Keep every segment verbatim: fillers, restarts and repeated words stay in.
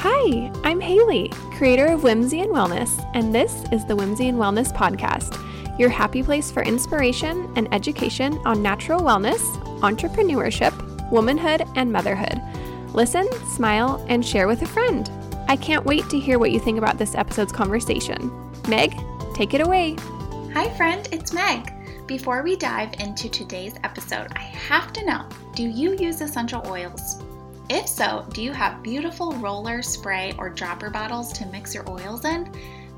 Hi, I'm Haley, creator of Whimsy and Wellness, and this is the Whimsy and Wellness Podcast, your happy place for inspiration and education on natural wellness, entrepreneurship, womanhood, and motherhood. Listen, smile, and share with a friend. I can't wait to hear what you think about this episode's conversation. Meg, take it away. Hi friend, it's Meg. Before we dive into today's episode, I have to know, do you use essential oils? If so, do you have beautiful roller, spray, or dropper bottles to mix your oils in?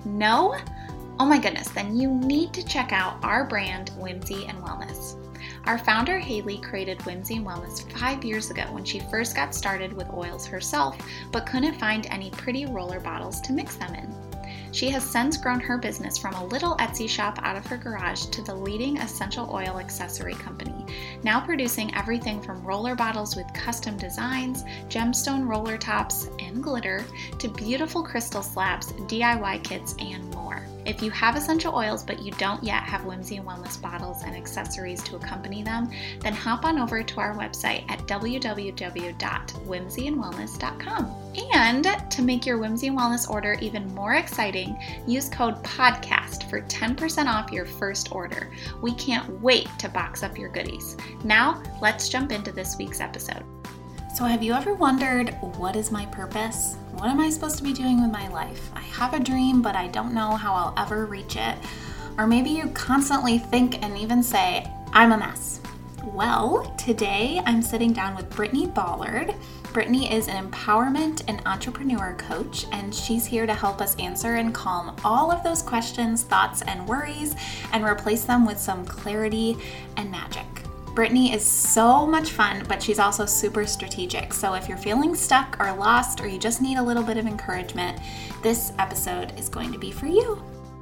No? Oh my goodness, then you need to check out our brand, Whimsy and Wellness. Our founder, Haley, created Whimsy and Wellness five years ago when she first got started with oils herself, but couldn't find any pretty roller bottles to mix them in. She has since grown her business from a little Etsy shop out of her garage to the leading essential oil accessory company, now producing everything from roller bottles with custom designs, gemstone roller tops, and glitter, to beautiful crystal slabs, D I Y kits, and more. If you have essential oils but you don't yet have Whimsy and Wellness bottles and accessories to accompany them, then hop on over to our website at w w w dot whimsy and wellness dot com. And to make your Whimsy and Wellness order even more exciting, use code PODCAST for ten percent off your first order. We can't wait to box up your goodies. Now, let's jump into this week's episode. So have you ever wondered, what is my purpose? What am I supposed to be doing with my life? I have a dream, but I don't know how I'll ever reach it. Or maybe you constantly think and even say, I'm a mess. Well, today I'm sitting down with Brittany Ballard. Brittany is an empowerment and entrepreneur coach, and she's here to help us answer and calm all of those questions, thoughts, and worries, and replace them with some clarity and magic. Brittany is so much fun, but she's also super strategic. So if you're feeling stuck or lost, or you just need a little bit of encouragement, this episode is going to be for you.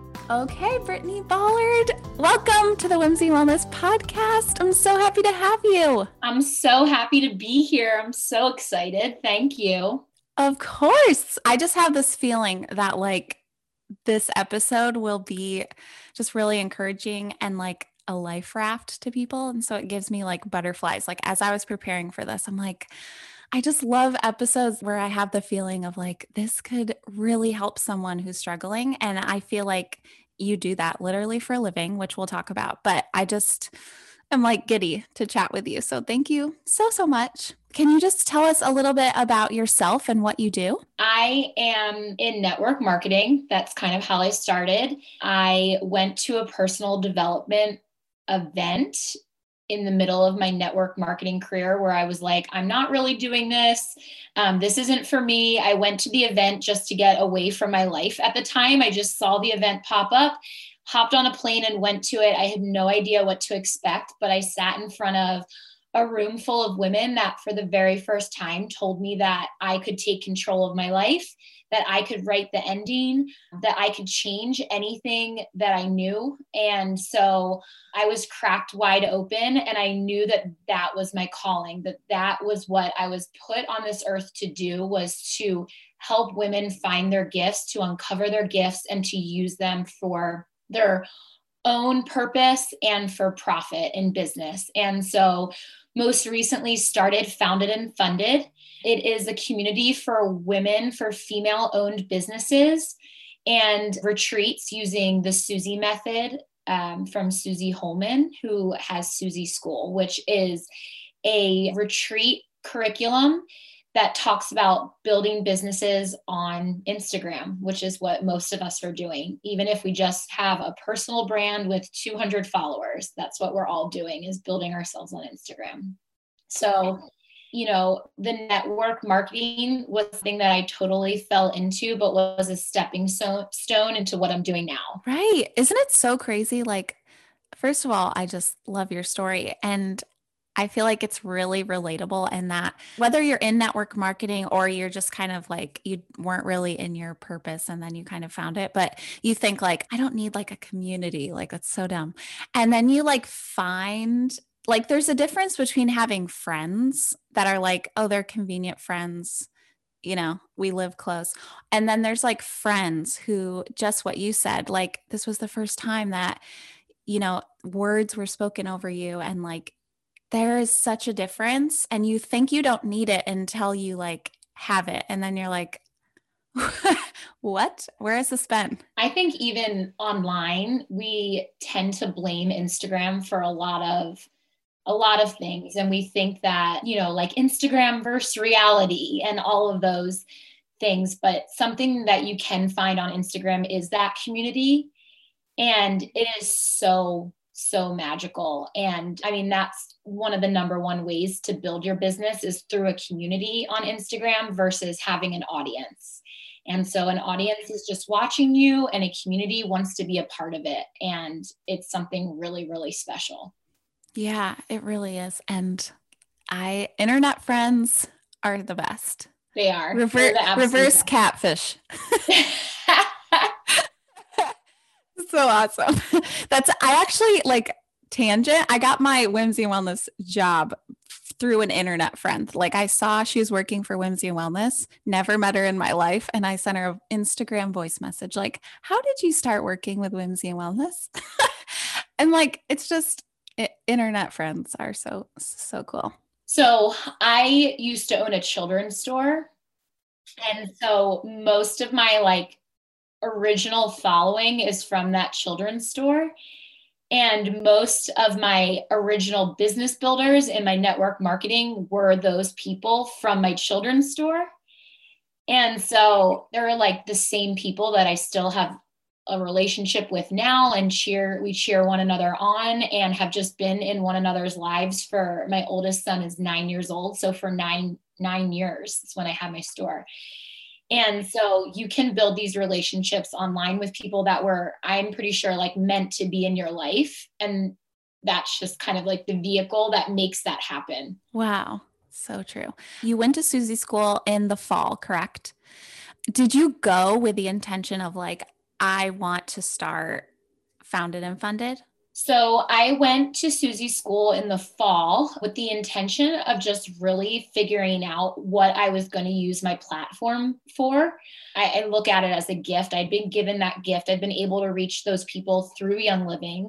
Okay, Brittany Ballard, welcome to the Whimsy Wellness Podcast. I'm so happy to have you. I'm so happy to be here. I'm so excited. Thank you. Of course. I just have this feeling that like this episode will be just really encouraging and like a life raft to people. And so it gives me like butterflies. Like as I was preparing for this, I'm like, I just love episodes where I have the feeling of like, this could really help someone who's struggling. And I feel like you do that literally for a living, which we'll talk about. But I just am like giddy to chat with you. So thank you so, so much. Can you just tell us a little bit about yourself and what you do? I am in network marketing. That's kind of how I started. I went to a personal development event in the middle of my network marketing career where I was like, I'm not really doing this. Um, this isn't for me. I went to the event just to get away from my life at the time. I just saw the event pop up, hopped on a plane and went to it. I had no idea what to expect, but I sat in front of a room full of women that for the very first time told me that I could take control of my life, that I could write the ending, that I could change anything that I knew. And so I was cracked wide open, and I knew that that was my calling, that that was what I was put on this earth to do, was to help women find their gifts, to uncover their gifts, and to use them for their own purpose and for profit in business. And so most recently started Founded and Funded. It is a community for women, for female-owned businesses, and retreats using the Susie method um, from Susie Holman, who has Susie School, which is a retreat curriculum that talks about building businesses on Instagram, which is what most of us are doing. Even if we just have a personal brand with two hundred followers, that's what we're all doing, is building ourselves on Instagram. So, you know, the network marketing was something that I totally fell into, but was a stepping so- stone into what I'm doing now. Right. Isn't it so crazy? Like, first of all, I just love your story. And I feel like it's really relatable, and that whether you're in network marketing or you're just kind of like, you weren't really in your purpose and then you kind of found it, but you think like, I don't need like a community. Like, that's so dumb. And then you like find like, there's a difference between having friends that are like, oh, they're convenient friends. You know, we live close. And then there's like friends who, just what you said, like, this was the first time that, you know, words were spoken over you, and like, there is such a difference, and you think you don't need it until you like have it. And then you're like, What? Where has this been? I think even online, we tend to blame Instagram for a lot of a lot of things. And we think that, you know, like Instagram versus reality and all of those things. But something that you can find on Instagram is that community. And it is so, so magical. And I mean, that's one of the number one ways to build your business is through a community on Instagram versus having an audience. And so an audience is just watching you and a community wants to be a part of it. And it's something really, really special. Yeah, it really is. And I, internet friends are the best. They are. Rever- the reverse best. Catfish. So awesome. That's, I actually like tangent. I got my Whimsy and Wellness job through an internet friend. Like I saw she was working for Whimsy and Wellness, never met her in my life. And I sent her an Instagram voice message. Like, how did you start working with Whimsy and Wellness? And like, it's just, it, internet friends are so, so cool. So I used to own a children's store. And so most of my like original following is from that children's store. And most of my original business builders in my network marketing were those people from my children's store. And so they're like the same people that I still have a relationship with now and cheer, we cheer one another on and have just been in one another's lives for, my oldest son is nine years old. So for nine, nine years, it's when I had my store. And so you can build these relationships online with people that were, I'm pretty sure, like meant to be in your life. And that's just kind of like the vehicle that makes that happen. Wow. So true. You went to Suzy School in the fall, correct? Did you go with the intention of like, I want to start Founded and Funded? So I went to Suzy School in the fall with the intention of just really figuring out what I was going to use my platform for. I, I look at it as a gift. I'd been given that gift. I've been able to reach those people through Young Living.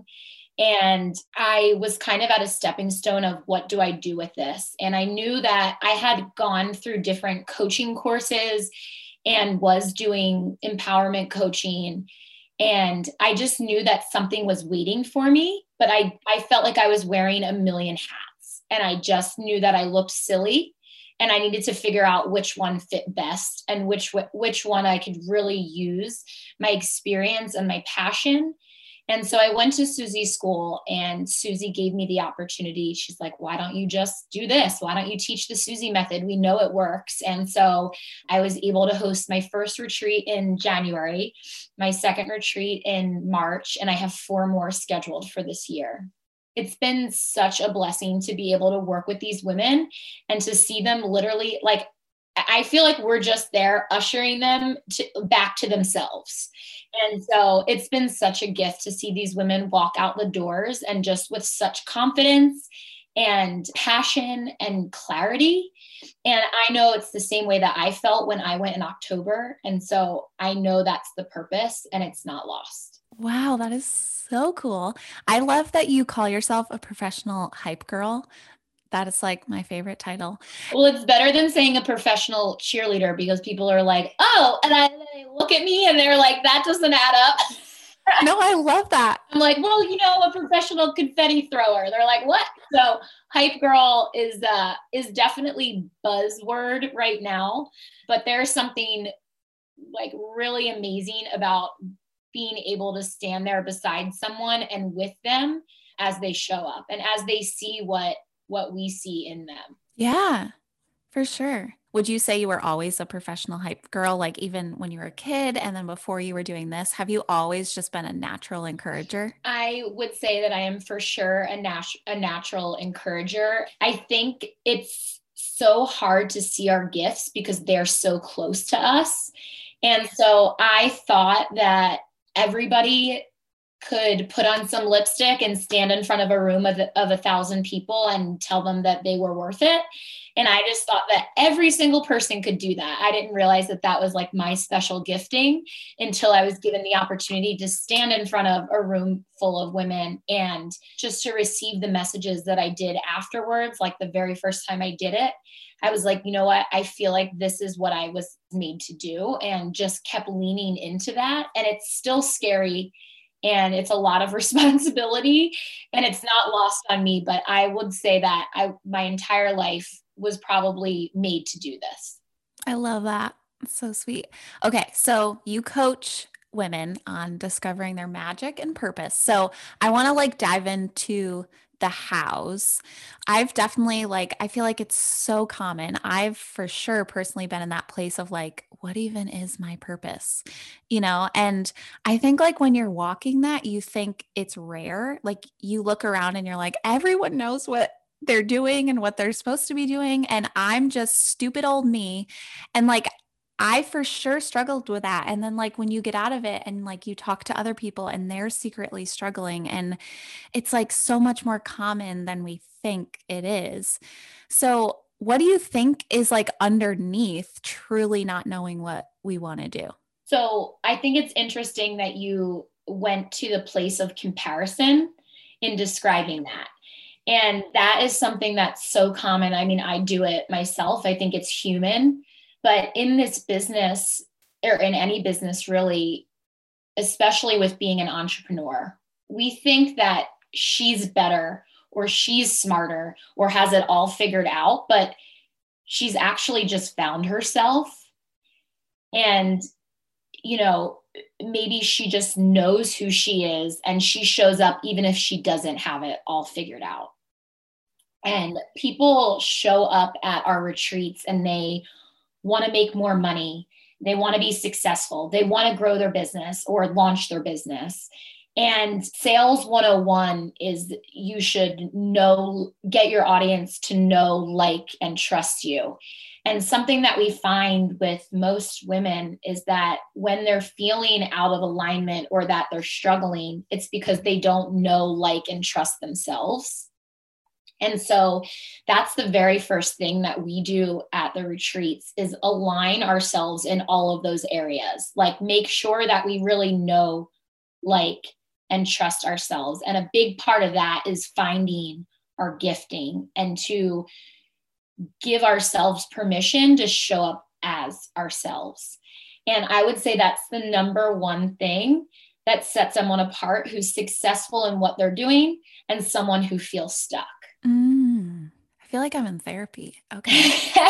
And I was kind of at a stepping stone of what do I do with this? And I knew that I had gone through different coaching courses and was doing empowerment coaching. And I just knew that something was waiting for me, but I, I felt like I was wearing a million hats and I just knew that I looked silly and I needed to figure out which one fit best and which, which one I could really use my experience and my passion. And so I went to Suzy School and Suzy gave me the opportunity. She's like, why don't you just do this? Why don't you teach the Suzy method? We know it works. And so I was able to host my first retreat in January, my second retreat in March, and I have four more scheduled for this year. It's been such a blessing to be able to work with these women and to see them literally, like, I feel like we're just there ushering them to, back to themselves. And so it's been such a gift to see these women walk out the doors and just with such confidence and passion and clarity. And I know it's the same way that I felt when I went in October. And so I know that's the purpose and it's not lost. Wow, that is so cool. I love that you call yourself a professional hype girl. That is like my favorite title. Well, it's better than saying a professional cheerleader because people are like, oh, and I, they look at me and they're like, that doesn't add up. No, I love that. I'm like, well, you know, a professional confetti thrower. They're like, what? So hype girl is, uh, is definitely buzzword right now, but there's something like really amazing about being able to stand there beside someone and with them as they show up and as they see what what we see in them. Yeah, for sure. Would you say you were always a professional hype girl, like even when you were a kid and then before you were doing this? Have you always just been a natural encourager? I would say that I am for sure a, nat- a natural encourager. I think it's so hard to see our gifts because they're so close to us. And so I thought that everybody could put on some lipstick and stand in front of a room of, of a thousand people and tell them that they were worth it. And I just thought that every single person could do that. I didn't realize that that was like my special gifting until I was given the opportunity to stand in front of a room full of women and just to receive the messages that I did afterwards. Like the very first time I did it, I was like, you know what? I feel like this is what I was made to do, and just kept leaning into that. And it's still scary and it's a lot of responsibility, and it's not lost on me. But I would say that I, my entire life was probably made to do this. I love that. It's so sweet. Okay. So you coach women on discovering their magic and purpose. So I want to like dive into the hows. I've definitely like, I feel like it's so common. I've for sure personally been in that place of like, what even is my purpose? You know, and I think like when you're walking that, you think it's rare. Like you look around and you're like, everyone knows what they're doing and what they're supposed to be doing. And I'm just stupid old me. And like, I for sure struggled with that. And then like when you get out of it and like you talk to other people and they're secretly struggling, and it's like so much more common than we think it is. So what do you think is like underneath truly not knowing what we want to do? So I think it's interesting that you went to the place of comparison in describing that. And that is something that's so common. I mean, I do it myself. I think it's human. But in this business, or in any business really, especially with being an entrepreneur, we think that she's better or she's smarter or has it all figured out, but she's actually just found herself. And, you know, maybe she just knows who she is and she shows up even if she doesn't have it all figured out. And people show up at our retreats and they want to make more money. They want to be successful. They want to grow their business or launch their business. And Sales one oh one is you should know, get your audience to know, like, and trust you. And something that we find with most women is that when they're feeling out of alignment or that they're struggling, it's because they don't know, like, and trust themselves. And so that's the very first thing that we do at the retreats is align ourselves in all of those areas. Like make sure that we really know, like, and trust ourselves. And a big part of that is finding our gifting and to give ourselves permission to show up as ourselves. And I would say that's the number one thing that sets someone apart who's successful in what they're doing and someone who feels stuck. Mm, I feel like I'm in therapy. Okay.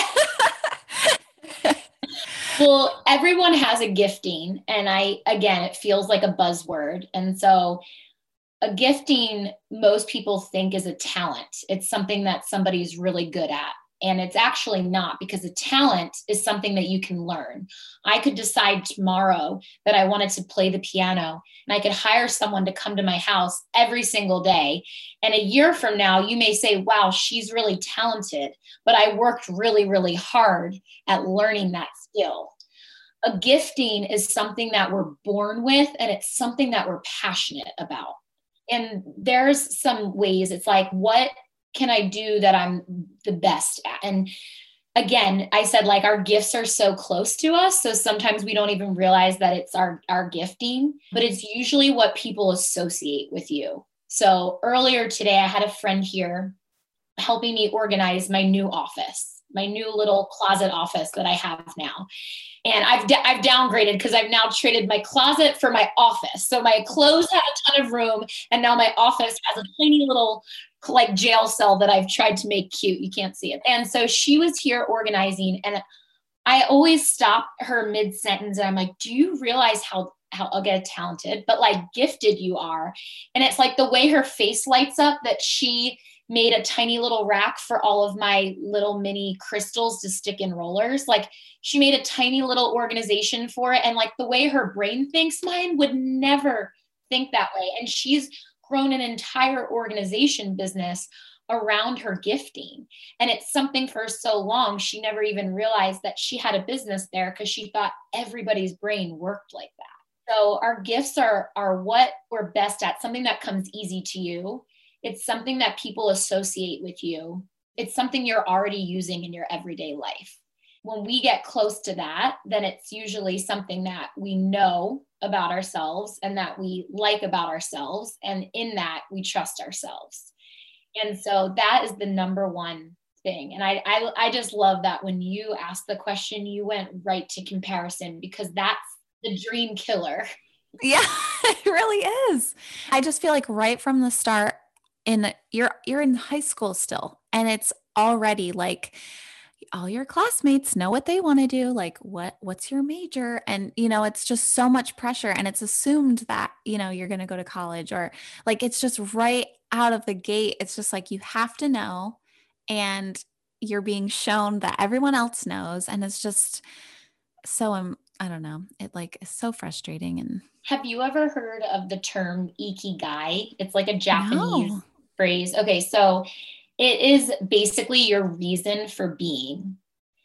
Well, everyone has a gifting. And I, again, it feels like a buzzword. And so a gifting, most people think is a talent. It's something that somebody's really good at. And it's actually not, because a talent is something that you can learn. I could decide tomorrow that I wanted to play the piano and I could hire someone to come to my house every single day. And a year from now, you may say, wow, she's really talented, but I worked really, really hard at learning that skill. A gifting is something that we're born with, and it's something that we're passionate about. And there's some ways it's like, what can I do that I'm the best at? And again, I said like our gifts are so close to us. So sometimes we don't even realize that it's our, our gifting, but it's usually what people associate with you. So earlier today, I had a friend here helping me organize my new office, my new little closet office that I have now. And I've, d- I've downgraded because I've now traded my closet for my office. So my clothes had a ton of room, and now my office has a tiny little like jail cell that I've tried to make cute. You can't see it. And so she was here organizing, and I always stop her mid sentence. And I'm like, do you realize how, how I'll get talented, but like gifted you are? And it's like the way her face lights up that she made a tiny little rack for all of my little mini crystals to stick in rollers. Like she made a tiny little organization for it. And like the way her brain thinks, mine would never think that way. And she's grown an entire organization business around her gifting. And it's something for so long, she never even realized that she had a business there because she thought everybody's brain worked like that. So our gifts are, are what we're best at, something that comes easy to you. It's something that people associate with you. It's something you're already using in your everyday life. When we get close to that, then it's usually something that we know about ourselves and that we like about ourselves. And in that, we trust ourselves. And so that is the number one thing. And I, I, I just love that when you asked the question, you went right to comparison, because that's the dream killer. Yeah, it really is. I just feel like right from the start, in you're you're in high school still, and it's already like all your classmates know what they want to do, like what what's your major, and you know it's just so much pressure, and it's assumed that you know you're going to go to college, or like it's just right out of the gate. It's just like you have to know, and you're being shown that everyone else knows, and it's just so um, I don't know, it like is so frustrating. And have you ever heard of the term ikigai? It's like a Japanese no. phrase. Okay, so it is basically your reason for being.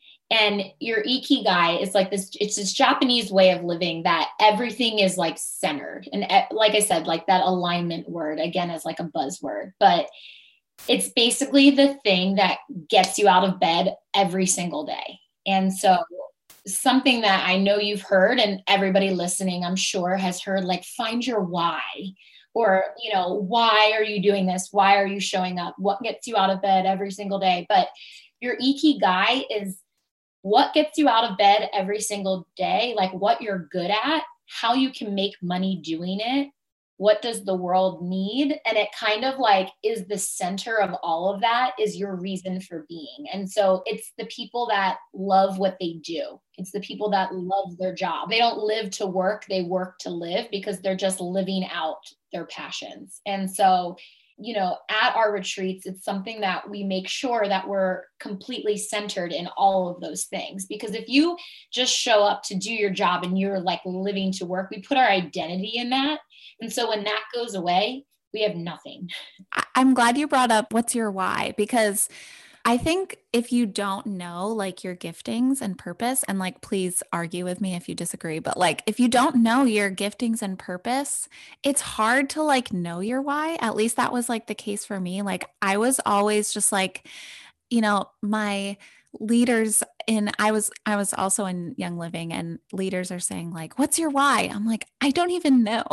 And your ikigai is like this, it's this Japanese way of living that everything is like centered. And like I said, like that alignment word, again, is like a buzzword, but it's basically the thing that gets you out of bed every single day. And so something that I know you've heard, and everybody listening, I'm sure, has heard, like, find your why, or, you know, why are you doing this? Why are you showing up? What gets you out of bed every single day? But your ikigai is what gets you out of bed every single day, like what you're good at, how you can make money doing it. What does the world need? And it kind of like is the center of all of that, is your reason for being. And so it's the people that love what they do. It's the people that love their job. They don't live to work, they work to live, because they're just living out their passions. And so, you know, at our retreats, it's something that we make sure that we're completely centered in all of those things. Because if you just show up to do your job and you're like living to work, we put our identity in that. And so when that goes away, we have nothing. I'm glad you brought up what's your why, because I think if you don't know like your giftings and purpose, and like, please argue with me if you disagree, but like, if you don't know your giftings and purpose, it's hard to like know your why. At least that was like the case for me. Like I was always just like, you know, my leaders in, I was, I was also in Young Living, and leaders are saying like, what's your why? I'm like, I don't even know.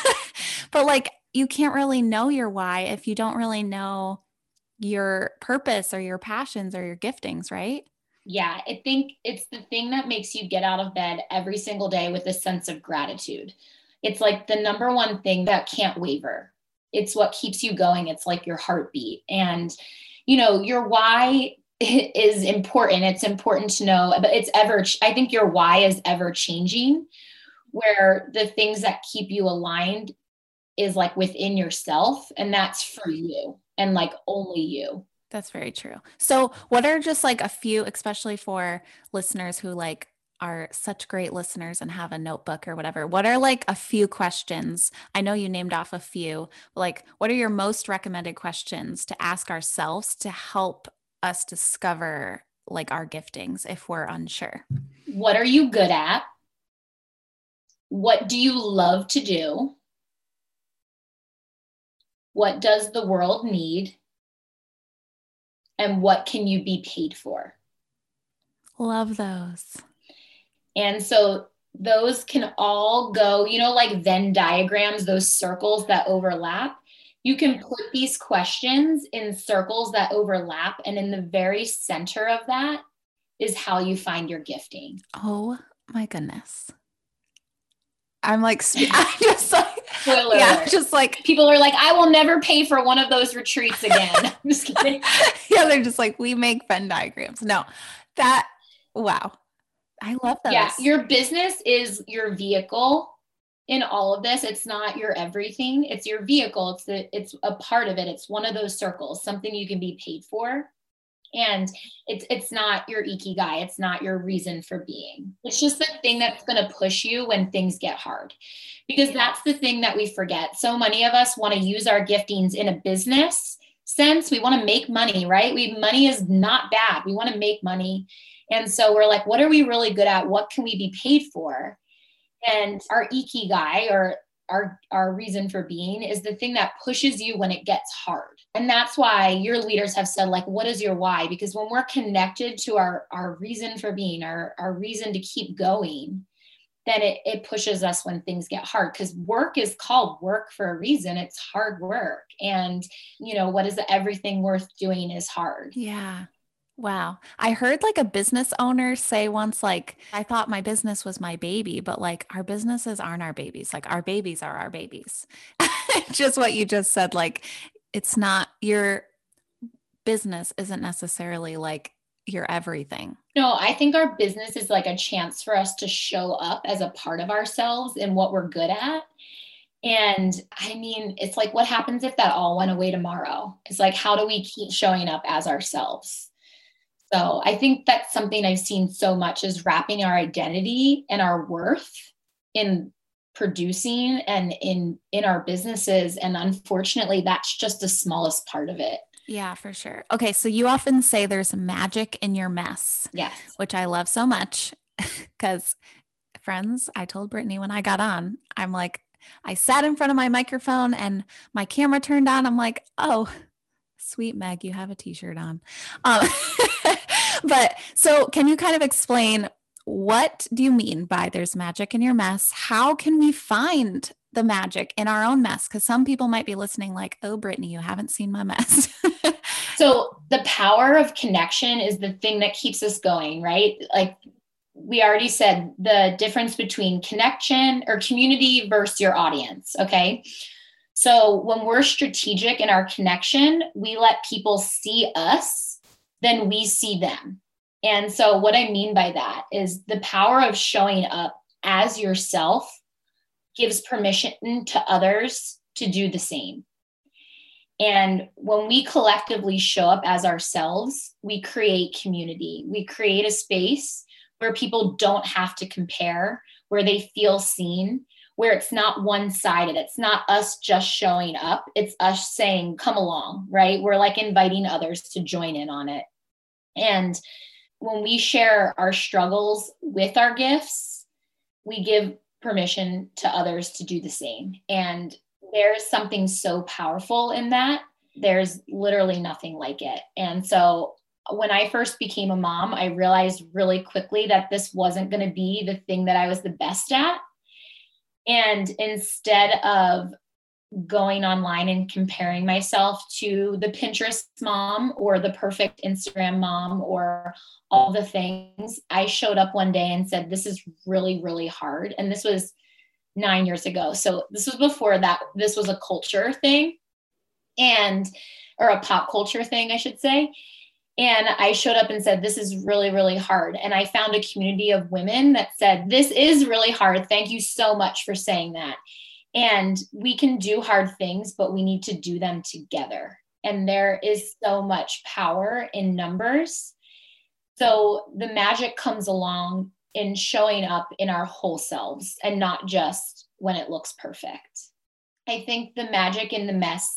But like, you can't really know your why if you don't really know your purpose or your passions or your giftings, right? Yeah, I think it's the thing that makes you get out of bed every single day with a sense of gratitude. It's like the number one thing that can't waver. It's what keeps you going. It's like your heartbeat. And, you know, your why is important. It's important to know, but it's ever, I think your why is ever changing, where the things that keep you aligned is like within yourself, and that's for you and like only you. That's very true. So what are just like a few, especially for listeners who like are such great listeners and have a notebook or whatever, what are like a few questions? I know you named off a few, but like what are your most recommended questions to ask ourselves to help us discover like our giftings if we're unsure? What are you good at? What do you love to do? What does the world need? And what can you be paid for? Love those. And so those can all go, you know, like Venn diagrams, those circles that overlap. You can put these questions in circles that overlap. And in the very center of that is how you find your gifting. Oh my goodness. I'm like, I'm just like, Spoiler yeah, alert. just like people are like, I will never pay for one of those retreats again. I'm just kidding. Yeah, they're just like, we make Venn diagrams. No, that, wow. I love those. Yeah, your business is your vehicle in all of this. It's not your everything. It's your vehicle. It's the, it's a part of it. It's one of those circles, something you can be paid for. And it's it's not your ikigai. It's not your reason for being. It's just the thing that's going to push you when things get hard. Because that's the thing that we forget. So many of us want to use our giftings in a business sense. We want to make money, right? We money is not bad. We want to make money. And so we're like, what are we really good at? What can we be paid for? And our ikigai, or our, our reason for being, is the thing that pushes you when it gets hard. And that's why your leaders have said, like, what is your why? Because when we're connected to our, our reason for being, our, our reason to keep going, then it, it pushes us when things get hard, because work is called work for a reason. It's hard work. And, you know, what is the everything worth doing is hard. Yeah. Wow. I heard like a business owner say once, like, I thought my business was my baby, but like our businesses aren't our babies. Like our babies are our babies. Just what you just said. Like, it's not, your business isn't necessarily like your everything. No, I think our business is like a chance for us to show up as a part of ourselves and what we're good at. And I mean, it's like, what happens if that all went away tomorrow? It's like, how do we keep showing up as ourselves? So I think that's something I've seen so much, is wrapping our identity and our worth in producing and in, in our businesses. And unfortunately, that's just the smallest part of it. Yeah, for sure. Okay. So you often say there's magic in your mess. Yes. Which I love so much, because friends, I told Brittany when I got on, I'm like, I sat in front of my microphone and my camera turned on. I'm like, oh, sweet Meg, you have a t-shirt on. Um, but so can you kind of explain, what do you mean by there's magic in your mess? How can we find the magic in our own mess? Because some people might be listening like, oh, Brittany, you haven't seen my mess. So the power of connection is the thing that keeps us going, right? Like we already said, the difference between connection or community versus your audience. Okay. So when we're strategic in our connection, we let people see us, then we see them. And so what I mean by that is the power of showing up as yourself gives permission to others to do the same. And when we collectively show up as ourselves, we create community. We create a space where people don't have to compare, where they feel seen, where it's not one-sided. It's not us just showing up. It's us saying, come along, right? We're like inviting others to join in on it. And when we share our struggles with our gifts, we give permission to others to do the same. And there's something so powerful in that. There's literally nothing like it. And so when I first became a mom, I realized really quickly that this wasn't going to be the thing that I was the best at. And instead of going online and comparing myself to the Pinterest mom or the perfect Instagram mom or all the things, I showed up one day and said, this is really, really hard. And this was nine years ago. So this was before that, this was a culture thing and, or a pop culture thing, I should say. And I showed up and said, this is really, really hard. And I found a community of women that said, this is really hard. Thank you so much for saying that. And we can do hard things, but we need to do them together. And there is so much power in numbers. So the magic comes along in showing up in our whole selves and not just when it looks perfect. I think the magic in the mess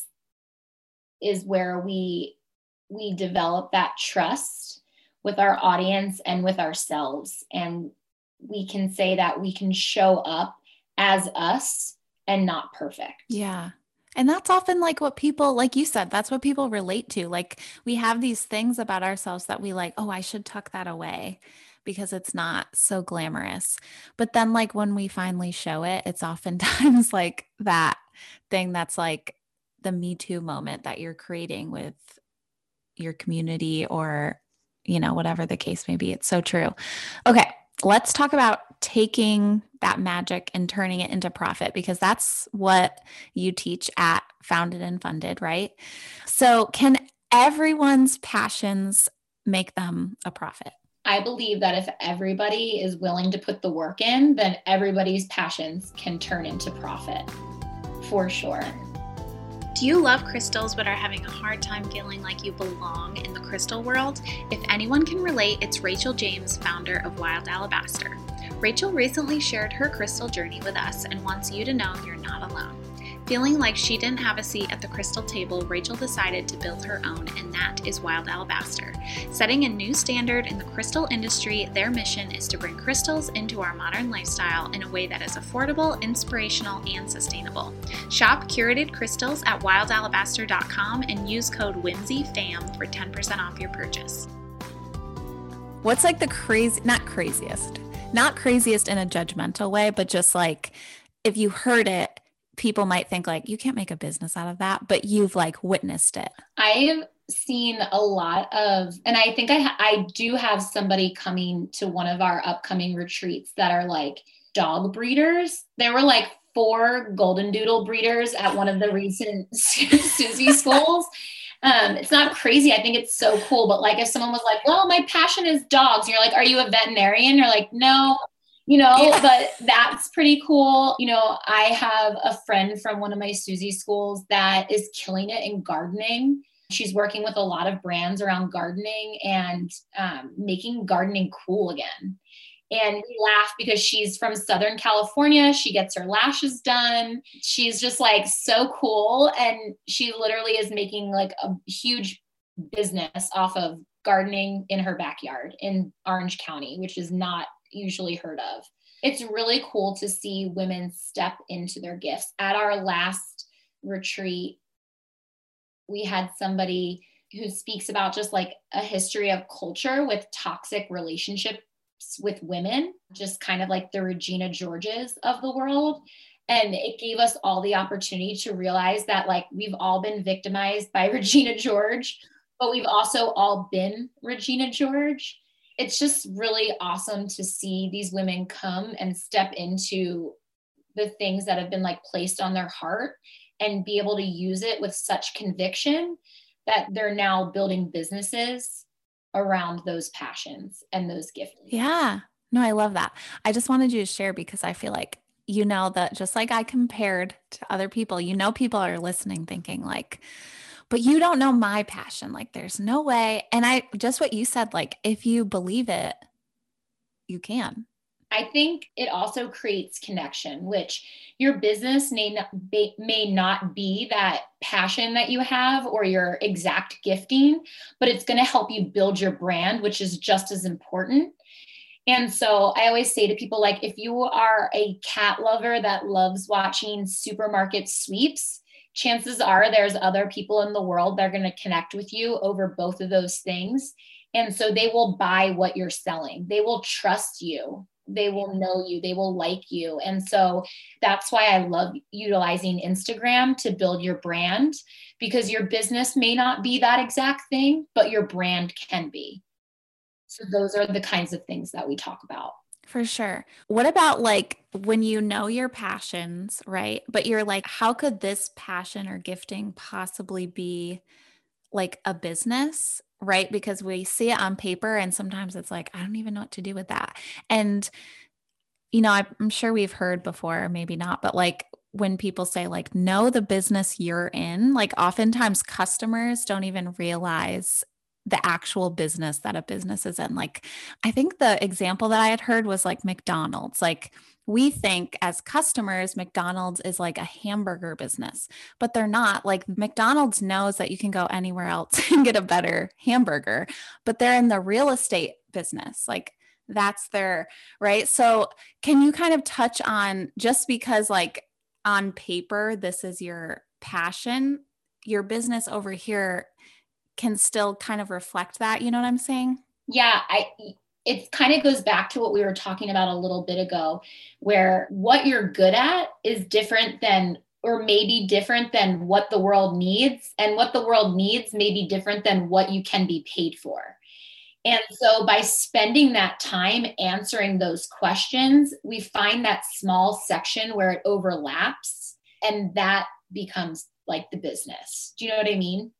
is where we we develop that trust with our audience and with ourselves. And we can say that we can show up as us and not perfect. Yeah. And that's often like what people, like you said, that's what people relate to. Like we have these things about ourselves that we like, oh, I should tuck that away because it's not so glamorous. But then like when we finally show it, it's oftentimes like that thing that's like the Me Too moment that you're creating with your community or, you know, whatever the case may be. It's so true. Okay. Let's talk about taking that magic and turning it into profit, because that's what you teach at Founded and Funded, right? So can everyone's passions make them a profit? I believe that if everybody is willing to put the work in, then everybody's passions can turn into profit, for sure. Do you love crystals but are having a hard time feeling like you belong in the crystal world? If anyone can relate, it's Rachel James, founder of Wild Alabaster. Rachel recently shared her crystal journey with us and wants you to know you're not alone. Feeling like she didn't have a seat at the crystal table, Rachel decided to build her own, and that is Wild Alabaster. Setting a new standard in the crystal industry, their mission is to bring crystals into our modern lifestyle in a way that is affordable, inspirational, and sustainable. Shop curated crystals at wild alabaster dot com and use code WHIMSYFAM for ten percent off your purchase. What's like the crazy, not craziest, not craziest in a judgmental way, but just like if you heard it, people might think like, you can't make a business out of that, but you've like witnessed it. I've seen a lot of, and I think I, ha- I do have somebody coming to one of our upcoming retreats that are like dog breeders. There were like four golden doodle breeders at one of the recent Susie schools. Um, it's not crazy. I think it's so cool. But like if someone was like, well, my passion is dogs. And you're like, are you a veterinarian? You're like, no. You know, yeah. But that's pretty cool. You know, I have a friend from one of my Susie schools that is killing it in gardening. She's working with a lot of brands around gardening and um, making gardening cool again. And we laugh because she's from Southern California. She gets her lashes done. She's just like so cool. And she literally is making like a huge business off of gardening in her backyard in Orange County, which is not usually heard of. It's really cool to see women step into their gifts. At our last retreat, we had somebody who speaks about just like a history of culture with toxic relationships with women, just kind of like the Regina Georges of the world. And it gave us all the opportunity to realize that like we've all been victimized by Regina George, but we've also all been Regina George. It's just really awesome to see these women come and step into the things that have been like placed on their heart and be able to use it with such conviction that they're now building businesses around those passions and those gifts. Yeah, no, I love that. I just wanted you to share because I feel like, you know, that just like I compared to other people, you know, people are listening thinking like, but you don't know my passion. Like there's no way. And I, just what you said, like, if you believe it, you can. I think it also creates connection, which your business may not be, may not be that passion that you have or your exact gifting, but it's going to help you build your brand, which is just as important. And so I always say to people, like, if you are a cat lover that loves watching supermarket sweeps, chances are there's other people in the world that are going to connect with you over both of those things. And so they will buy what you're selling. They will trust you. They will know you. They will like you. And so that's why I love utilizing Instagram to build your brand, because your business may not be that exact thing, but your brand can be. So those are the kinds of things that we talk about. For sure. What about like when you know your passions, right? But you're like, how could this passion or gifting possibly be like a business, right? Because we see it on paper and sometimes it's like, I don't even know what to do with that. And, you know, I'm sure we've heard before, maybe not, but like when people say like, know the business you're in, like oftentimes customers don't even realize the actual business that a business is in. Like, I think the example that I had heard was like McDonald's. Like we think as customers, McDonald's is like a hamburger business, but they're not. Like McDonald's knows that you can go anywhere else and get a better hamburger, but they're in the real estate business. Like that's their, right? So can you kind of touch on, just because like on paper, this is your passion, your business over here can still kind of reflect that, you know what I'm saying? Yeah, I it kind of goes back to what we were talking about a little bit ago, where what you're good at is different than, or maybe different than what the world needs, and what the world needs may be different than what you can be paid for. And so by spending that time answering those questions, we find that small section where it overlaps, and that becomes like the business. Do you know what I mean?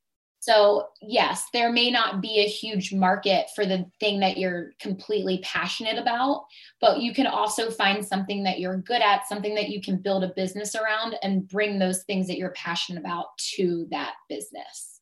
So yes, there may not be a huge market for the thing that you're completely passionate about, but you can also find something that you're good at, something that you can build a business around and bring those things that you're passionate about to that business.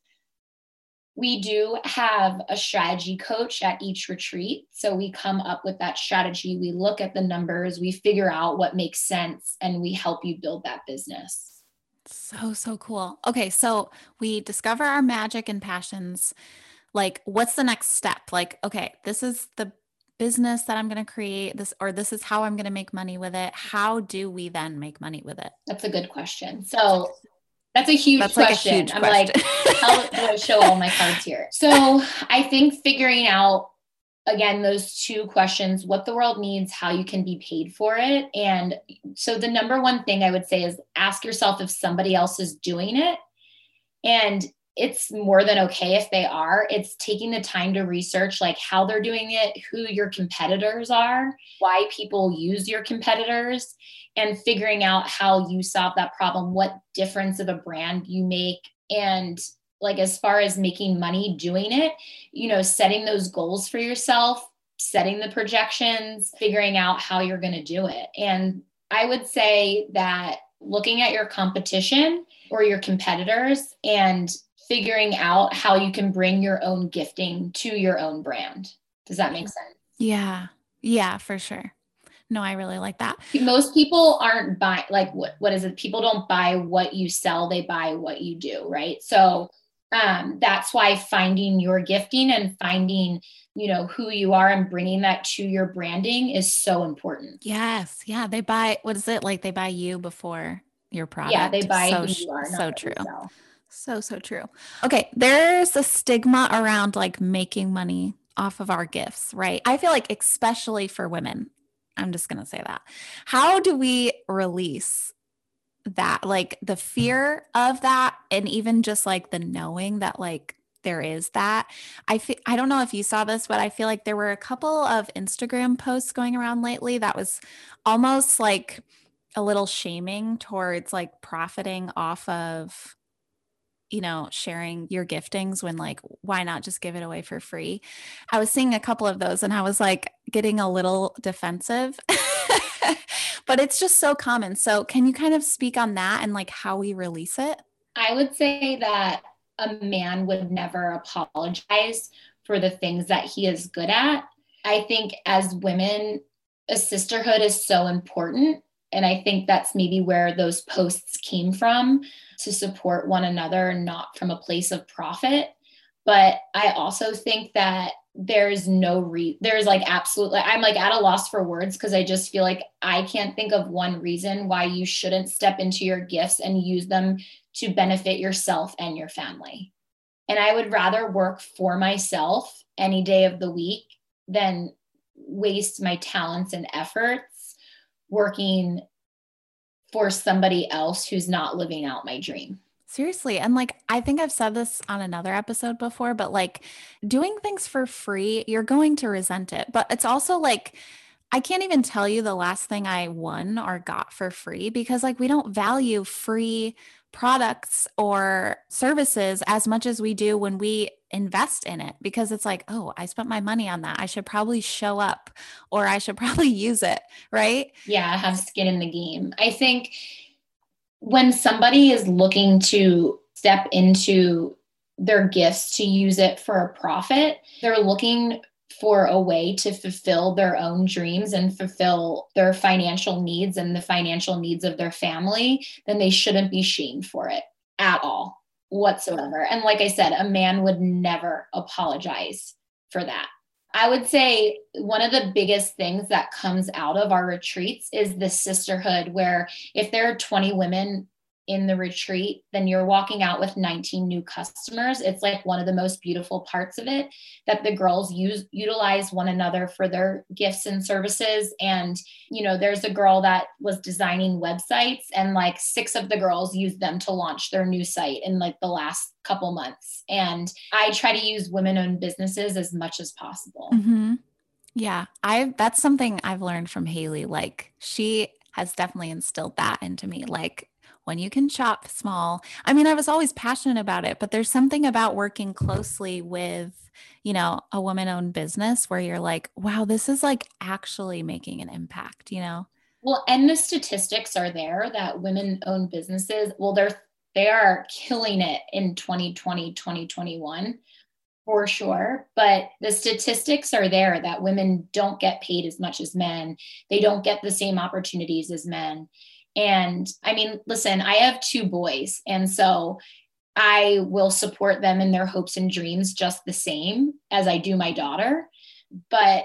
We do have a strategy coach at each retreat. So we come up with that strategy. We look at the numbers, we figure out what makes sense, and we help you build that business. So, so cool. Okay. So we discover our magic and passions. Like, what's the next step? Like, okay, this is the business that I'm going to create this, or this is how I'm going to make money with it. How do we then make money with it? That's a good question. So that's a huge That's like question. a huge I'm question. like, how do I show all my cards here? So I think figuring out, again, those two questions, what the world needs, how you can be paid for it. And so the number one thing I would say is ask yourself if somebody else is doing it. And it's more than okay if they are. It's taking the time to research like how they're doing it, who your competitors are, why people use your competitors, and figuring out how you solve that problem, what difference of a brand you make. And like, as far as making money doing it, you know, setting those goals for yourself, setting the projections, figuring out how you're going to do it. And I would say that looking at your competition or your competitors and figuring out how you can bring your own gifting to your own brand. Does that make sense? Yeah. Yeah, for sure. No, I really like that. Most people aren't buying, like, what, what is it? People don't buy what you sell, they buy what you do, right? So um, that's why finding your gifting and finding, you know, who you are and bringing that to your branding is so important. Yes. Yeah. They buy, what is it? Like they buy you before your product. Yeah, they buy so, who you are, not so what true. you sell. So, so true. Okay. There's a stigma around like making money off of our gifts, right? I feel like especially for women, I'm just going to say that. How do we release that, like the fear of that, and even just like the knowing that like there is that? I feel, I don't know if you saw this, but I feel like there were a couple of Instagram posts going around lately that was almost like a little shaming towards like profiting off of, you know, sharing your giftings when like, why not just give it away for free? I was seeing a couple of those and I was like getting a little defensive, but it's just so common. So can you kind of speak on that and like how we release it? I would say that a man would never apologize for the things that he is good at. I think as women, a sisterhood is so important. And I think that's maybe where those posts came from, to support one another, not from a place of profit. But I also think that there's no re there's like absolutely, I'm like at a loss for words, because I just feel like I can't think of one reason why you shouldn't step into your gifts and use them to benefit yourself and your family. And I would rather work for myself any day of the week than waste my talents and efforts working for somebody else who's not living out my dream. Seriously. And like, I think I've said this on another episode before, but like doing things for free, you're going to resent it. But it's also like, I can't even tell you the last thing I won or got for free, because like we don't value free products or services as much as we do when we invest in it, because it's like, oh, I spent my money on that. I should probably show up, or I should probably use it. Right. Yeah. Have skin in the game. I think when somebody is looking to step into their gifts to use it for a profit, they're looking for a way to fulfill their own dreams and fulfill their financial needs and the financial needs of their family, then they shouldn't be shamed for it at all whatsoever. And like I said, a man would never apologize for that. I would say one of the biggest things that comes out of our retreats is the sisterhood, where if there are twenty women in the retreat, then you're walking out with nineteen new customers. It's like one of the most beautiful parts of it, that the girls use utilize one another for their gifts and services. And, you know, there's a girl that was designing websites, and like six of the girls used them to launch their new site in like the last couple months. And I try to use women-owned businesses as much as possible. Mm-hmm. Yeah, I that's something I've learned from Haley. Like, she has definitely instilled that into me. Like, when you can shop small. I mean, I was always passionate about it, but there's something about working closely with, you know, a woman-owned business where you're like, wow, this is like actually making an impact, you know? Well, and the statistics are there that women-owned businesses, well, they're they are killing it in twenty twenty, twenty twenty-one. For sure. But the statistics are there that women don't get paid as much as men. They don't get the same opportunities as men. And I mean, listen, I have two boys, and so I will support them in their hopes and dreams just the same as I do my daughter. But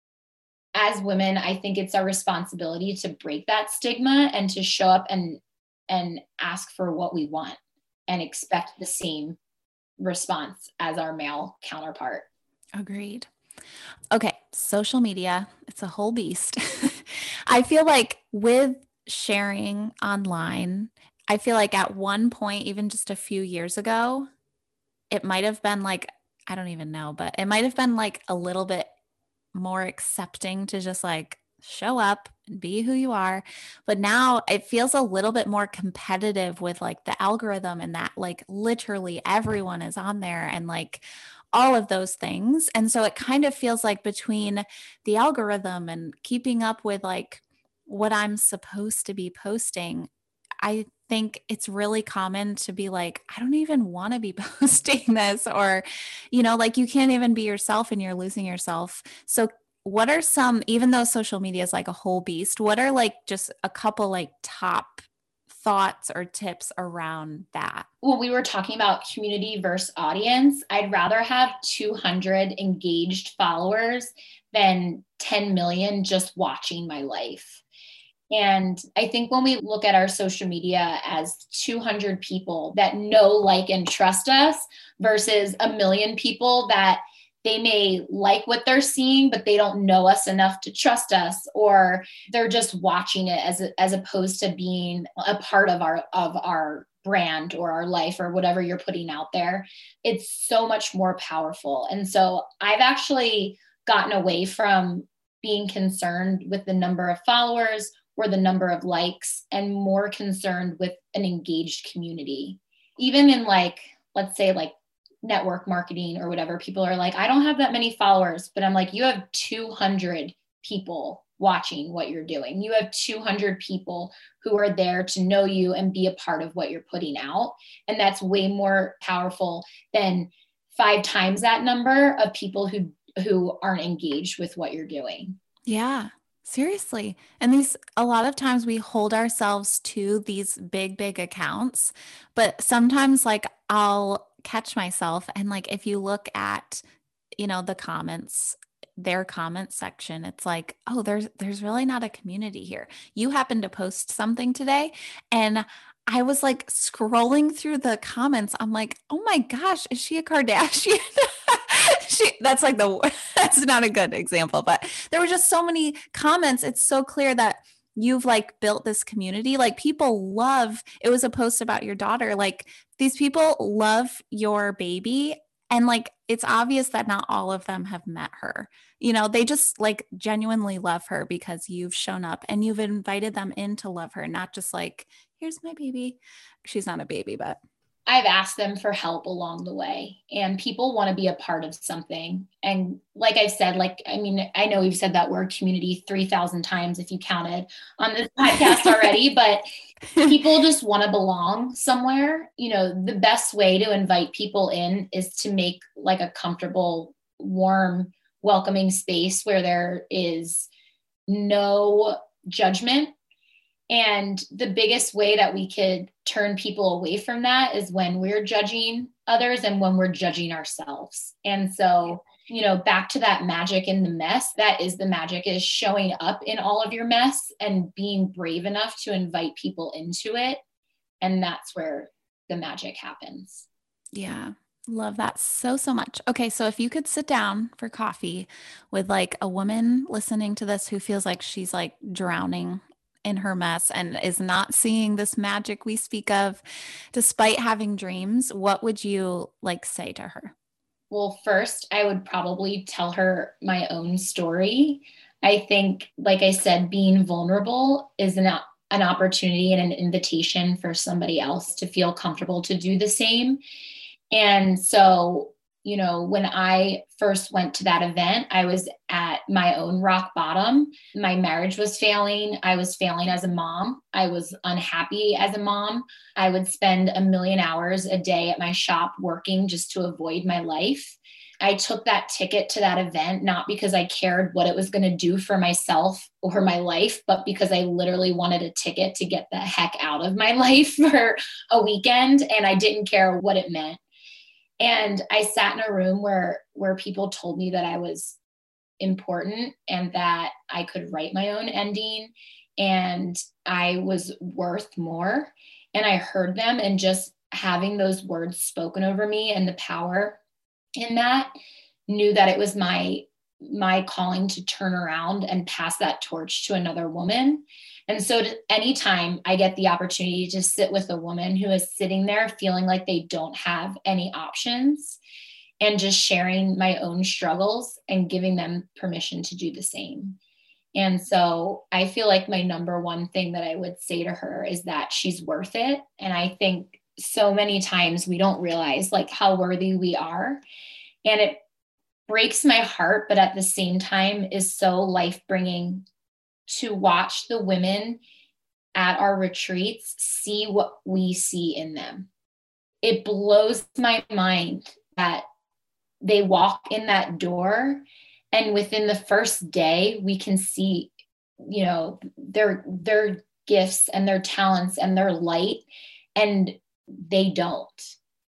as women, I think it's our responsibility to break that stigma and to show up and and ask for what we want and expect the same response as our male counterpart. Agreed. Okay, social media, it's a whole beast. I feel like with sharing online, I feel like at one point, even just a few years ago, it might have been like, I don't even know, but it might have been like a little bit more accepting to just like show up and be who you are. But now it feels a little bit more competitive with like the algorithm and that like literally everyone is on there and like all of those things. And so it kind of feels like between the algorithm and keeping up with like what I'm supposed to be posting, I think it's really common to be like, I don't even want to be posting this, or, you know, like you can't even be yourself and you're losing yourself. So what are some, even though social media is like a whole beast, what are like just a couple like top thoughts or tips around that? When we were talking about community versus audience, I'd rather have two hundred engaged followers than ten million just watching my life. And I think when we look at our social media as two hundred people that know, like, and trust us versus a million people that they may like what they're seeing, but they don't know us enough to trust us, or they're just watching it as, a, as opposed to being a part of our, of our brand or our life or whatever you're putting out there. It's so much more powerful. And so I've actually gotten away from being concerned with the number of followers or the number of likes, and more concerned with an engaged community. Even in like, let's say like network marketing or whatever, people are like, I don't have that many followers, but I'm like, you have two hundred people watching what you're doing. You have two hundred people who are there to know you and be a part of what you're putting out. And that's way more powerful than five times that number of people who, who aren't engaged with what you're doing. Yeah. Seriously. And these, a lot of times we hold ourselves to these big, big accounts, but sometimes like I'll catch myself. And like, if you look at, you know, the comments, their comment section, it's like, oh, there's, there's really not a community here. You happen to post something today, and I was like scrolling through the comments. I'm like, oh my gosh, is she a Kardashian? she, that's like the, that's not a good example, but there were just so many comments. It's so clear that you've like built this community. Like people love, it was a post about your daughter. Like these people love your baby. And like, it's obvious that not all of them have met her. You know, they just like genuinely love her because you've shown up and you've invited them in to love her, not just like, here's my baby. She's not a baby, but I've asked them for help along the way, and people want to be a part of something. And like I've said, like, I mean, I know we've said that word community three thousand times if you counted on this podcast already, but people just want to belong somewhere. You know, the best way to invite people in is to make like a comfortable, warm, welcoming space where there is no judgment. And the biggest way that we could turn people away from that is when we're judging others and when we're judging ourselves. And so, you know, back to that magic in the mess, that is the magic, is showing up in all of your mess and being brave enough to invite people into it. And that's where the magic happens. Yeah. Love that so, so much. Okay. So if you could sit down for coffee with like a woman listening to this who feels like she's like drowning in her mess and is not seeing this magic we speak of, despite having dreams, what would you like say to her? Well, first, I would probably tell her my own story. I think, like I said, being vulnerable is an, an opportunity and an invitation for somebody else to feel comfortable to do the same. And so, you know, when I first went to that event, I was at my own rock bottom. My marriage was failing. I was failing as a mom. I was unhappy as a mom. I would spend a million hours a day at my shop working just to avoid my life. I took that ticket to that event, not because I cared what it was going to do for myself or my life, but because I literally wanted a ticket to get the heck out of my life for a weekend. And I didn't care what it meant. And I sat in a room where, where people told me that I was important and that I could write my own ending and I was worth more. And I heard them, and just having those words spoken over me and the power in that, knew that it was my my calling to turn around and pass that torch to another woman. And so to, anytime I get the opportunity to sit with a woman who is sitting there feeling like they don't have any options, and just sharing my own struggles and giving them permission to do the same. And so I feel like my number one thing that I would say to her is that she's worth it. And I think so many times we don't realize like how worthy we are. And it breaks my heart, but at the same time is so life-bringing to watch the women at our retreats see what we see in them. It blows my mind that they walk in that door, and within the first day we can see, you know, their their gifts and their talents and their light, and they don't.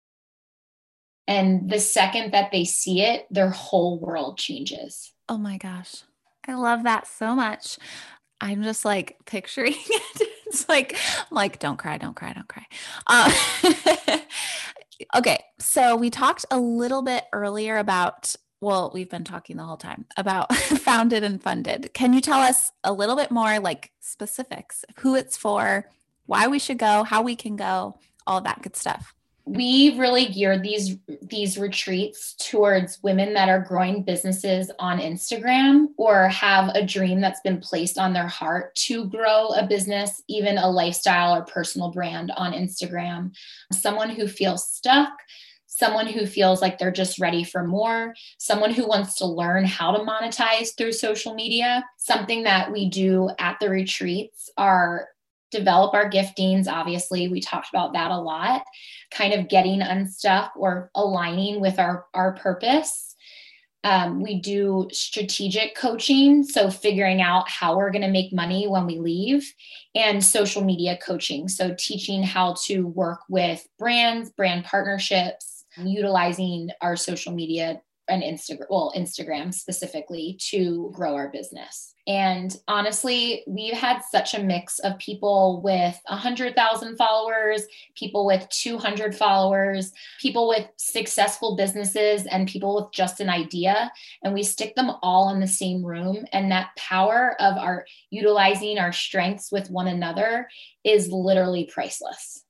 And the second that they see it, their whole world changes. Oh my gosh. I love that so much. I'm just like picturing it. It's like, I'm like, don't cry, don't cry, don't cry. Uh, okay. So we talked a little bit earlier about, well, we've been talking the whole time about Founded and Funded. Can you tell us a little bit more like specifics, who it's for, why we should go, how we can go, all that good stuff? We really geared these these retreats towards women that are growing businesses on Instagram or have a dream that's been placed on their heart to grow a business, even a lifestyle or personal brand on Instagram. Someone who feels stuck, someone who feels like they're just ready for more, someone who wants to learn how to monetize through social media. Something that we do at the retreats are develop our giftings. Obviously, we talked about that a lot, kind of getting unstuck or aligning with our, our purpose. Um, we do strategic coaching, so figuring out how we're going to make money when we leave, and social media coaching, so teaching how to work with brands, brand partnerships, utilizing our social media and Instagram, well, Instagram specifically, to grow our business. And honestly, we've had such a mix of people with one hundred thousand followers, people with two hundred followers, people with successful businesses, and people with just an idea. And we stick them all in the same room. And that power of our utilizing our strengths with one another is literally priceless.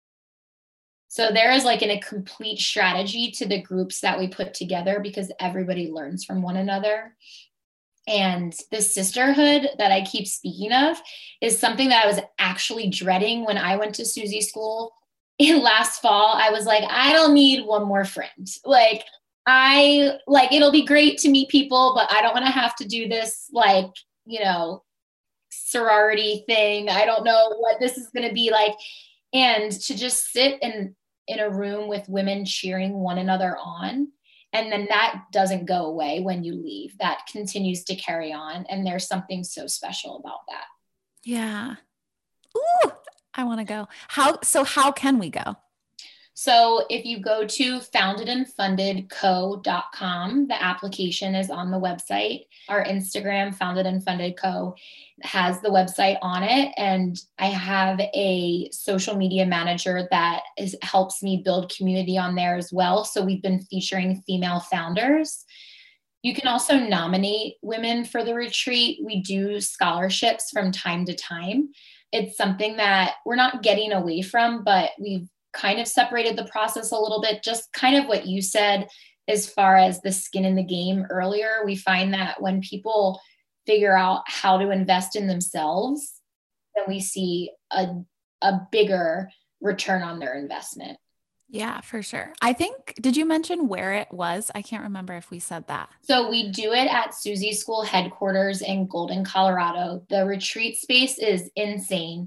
So there is like an, a complete strategy to the groups that we put together because everybody learns from one another. And the sisterhood that I keep speaking of is something that I was actually dreading when I went to Suzy School in last fall. I was like, I don't need one more friend. Like, I like, it'll be great to meet people, but I don't want to have to do this, like, you know, sorority thing. I don't know what this is going to be like. And to just sit in, in a room with women cheering one another on. And then that doesn't go away when you leave. That continues to carry on. And there's something so special about that. Yeah. Ooh, I want to go. How, so how can we go? So if you go to founded and funded co dot com, the application is on the website. Our Instagram, Founded and Funded Co, has the website on it. And I have a social media manager that is, helps me build community on there as well. So we've been featuring female founders. You can also nominate women for the retreat. We do scholarships from time to time. It's something that we're not getting away from, but we've kind of separated the process a little bit, just kind of what you said as far as the skin in the game earlier. We find that when people figure out how to invest in themselves, then we see a, a bigger return on their investment. Yeah, for sure. I think, did you mention where it was? I can't remember if we said that. So we do it at Suzy School headquarters in Golden, Colorado. The retreat space is insane.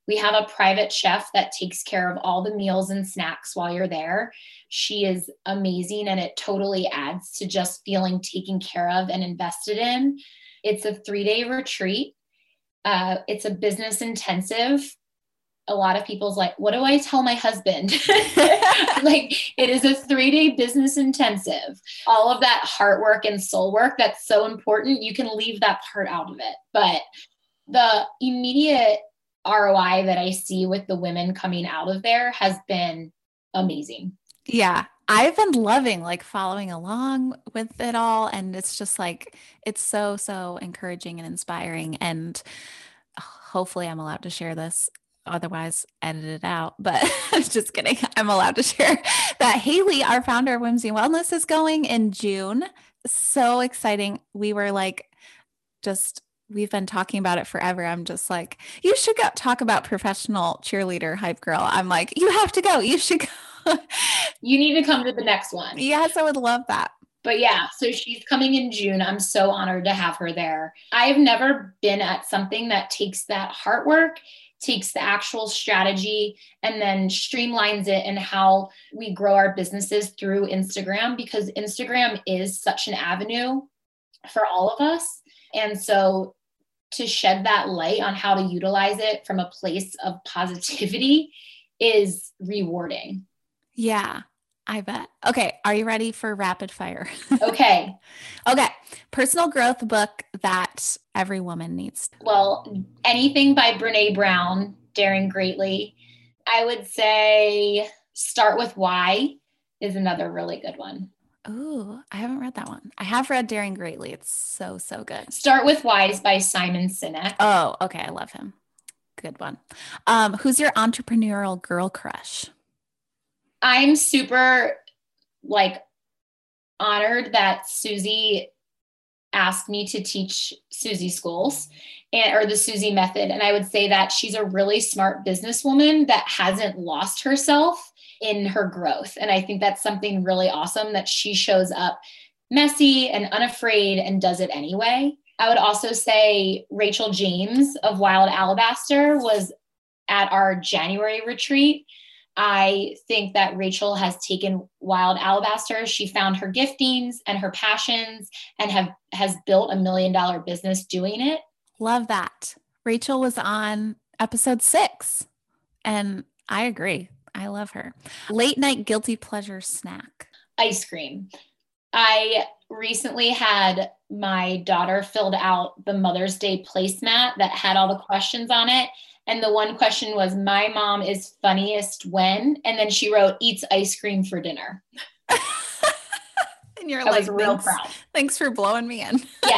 We have a private chef that takes care of all the meals and snacks while you're there. She is amazing, and it totally adds to just feeling taken care of and invested in. It's a three-day retreat. Uh, it's a business intensive. A lot of people's like, what do I tell my husband? Like, it is a three-day business intensive. All of that heart work and soul work, that's so important. You can leave that part out of it. But the immediate R O I that I see with the women coming out of there has been amazing. Yeah. I've been loving like following along with it all. And it's just like, it's so, so encouraging and inspiring. And hopefully I'm allowed to share this. Otherwise, edit it out. But just kidding. I'm allowed to share that Haley, our founder of Whimsy and Wellness, is going in June. So exciting. We were like, just, we've been talking about it forever. I'm just like, you should go talk about professional cheerleader hype girl. I'm like, you have to go. You should go. You need to come to the next one. Yes, I would love that. But yeah, so she's coming in June. I'm so honored to have her there. I've never been at something that takes that heart work, takes the actual strategy, and then streamlines it in how we grow our businesses through Instagram, because Instagram is such an avenue for all of us. And so to shed that light on how to utilize it from a place of positivity is rewarding. Yeah, I bet. Okay. Are you ready for rapid fire? Okay. Okay. Personal growth book that every woman needs. Well, anything by Brené Brown, Daring Greatly. I would say Start With Why is another really good one. Oh, I haven't read that one. I have read Daring Greatly. It's so, so good. Start With Why is by Simon Sinek. Oh, okay. I love him. Good one. Um, who's your entrepreneurial girl crush? I'm super like honored that Susie asked me to teach Susie schools and or the Susie method. And I would say that she's a really smart businesswoman that hasn't lost herself in her growth. And I think that's something really awesome, that she shows up messy and unafraid and does it anyway. I would also say Rachel James of Wild Alabaster was at our January retreat. I think that Rachel has taken Wild Alabaster. She found her giftings and her passions and have has built a million dollar business doing it. Love that. Rachel was on episode six, and I agree. I love her. Late night guilty pleasure snack. Ice cream. I recently had my daughter filled out the Mother's Day placemat that had all the questions on it. And the one question was, my mom is funniest when, and then she wrote, eats ice cream for dinner. And you're I like, was real thanks, proud. Thanks for blowing me in. Yeah.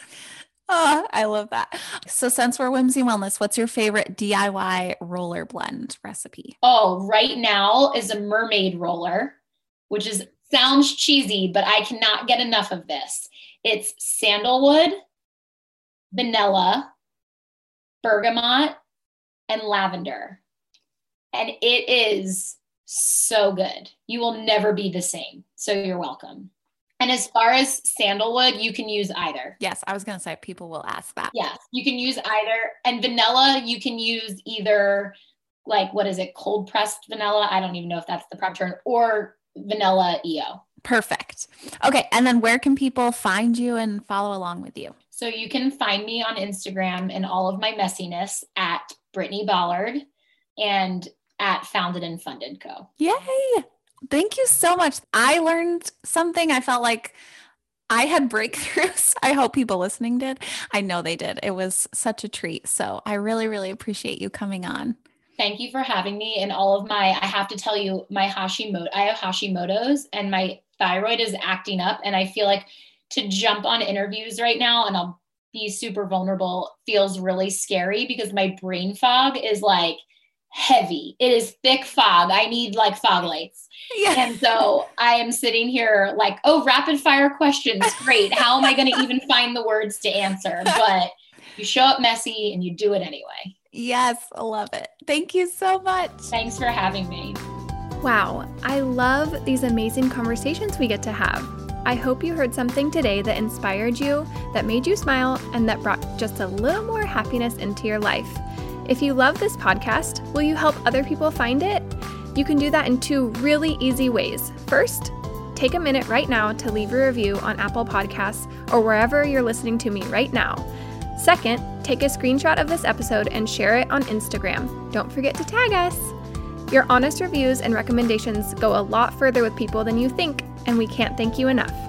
Oh, I love that. So since we're Whimsy Wellness, what's your favorite D I Y roller blend recipe? Oh, right now is a mermaid roller, which is sounds cheesy, but I cannot get enough of this. It's sandalwood, vanilla, bergamot, and lavender. And it is so good. You will never be the same. So you're welcome. And as far as sandalwood, you can use either. Yes, I was going to say people will ask that. Yes, you can use either. And vanilla, you can use either like, what is it? Cold pressed vanilla. I don't even know if that's the proper term, or vanilla E O. Perfect. Okay. And then where can people find you and follow along with you? So you can find me on Instagram and all of my messiness at Brittany Ballard and at Founded and Funded Co. Yay. Thank you so much. I learned something. I felt like I had breakthroughs. I hope people listening did. I know they did. It was such a treat. So I really, really appreciate you coming on. Thank you for having me. And all of my, I have to tell you, my Hashimoto, I have Hashimoto's and my thyroid is acting up. And I feel like to jump on interviews right now, and I'll be super vulnerable, feels really scary because my brain fog is like heavy. It is thick fog. I need like fog lights. Yeah. And so I am sitting here like, oh, rapid fire questions. Great. How am I going to even find the words to answer? But you show up messy and you do it anyway. Yes. I love it. Thank you so much. Thanks for having me. Wow. I love these amazing conversations we get to have. I hope you heard something today that inspired you, that made you smile, and that brought just a little more happiness into your life. If you love this podcast, will you help other people find it? You can do that in two really easy ways. First, take a minute right now to leave a review on Apple Podcasts or wherever you're listening to me right now. Second, take a screenshot of this episode and share it on Instagram. Don't forget to tag us. Your honest reviews and recommendations go a lot further with people than you think, and we can't thank you enough.